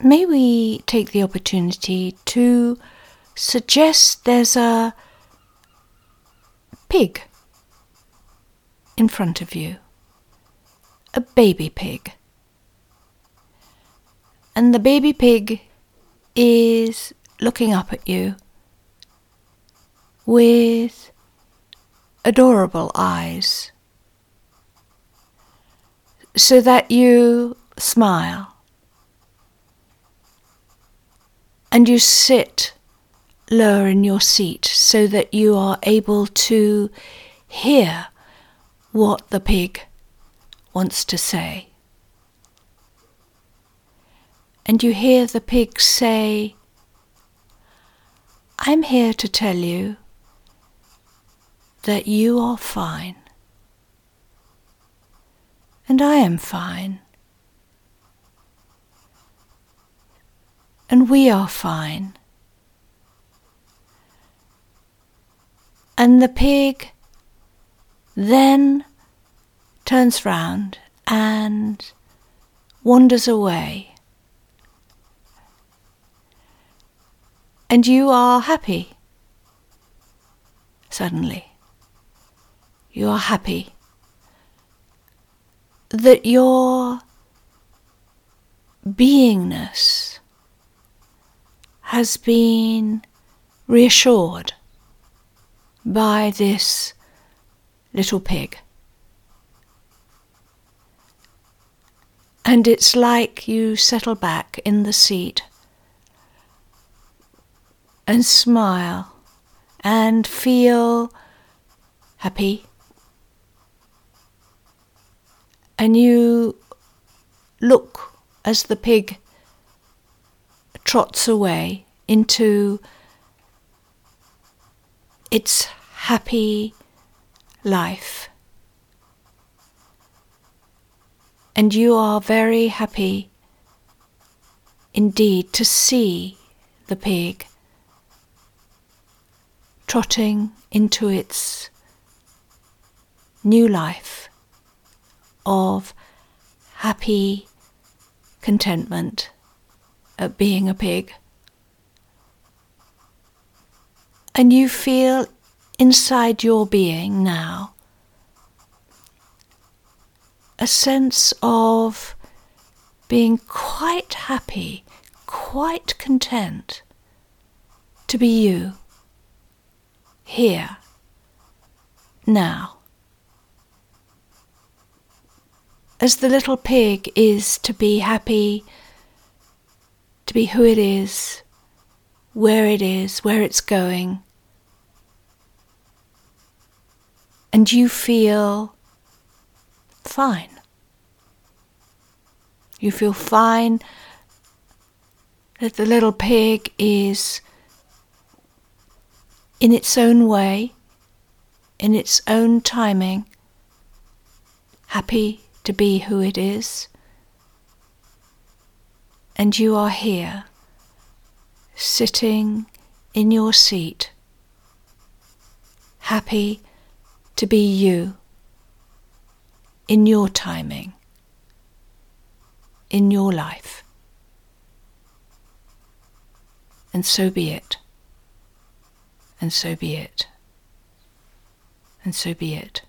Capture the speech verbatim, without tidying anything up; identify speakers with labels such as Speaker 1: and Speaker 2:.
Speaker 1: may we take the opportunity to suggest there's a pig in front of you, a baby pig. And the baby pig is looking up at you with adorable eyes, so that you smile and you sit lower in your seat so that you are able to hear what the pig wants to say. And you hear the pig say, "I'm here to tell you that you are fine, and I am fine, and we are fine." And the pig then turns round and wanders away. And you are happy. Suddenly, you are happy that your beingness has been reassured by this little pig. And it's like you settle back in the seat and smile and feel happy. And you look as the pig trots away into its happy life. And you are very happy indeed to see the pig trotting into its new life of happy contentment at being a pig. And you feel inside your being now a sense of being quite happy, quite content to be you, here, now. As the little pig is to be happy, to be who it is, where it is, where it's going. And you feel fine. You feel fine that the little pig is in its own way, in its own timing, happy to be who it is. And you are here, sitting in your seat, happy to be you, in your timing, in your life. And so be it. And so be it. And so be it.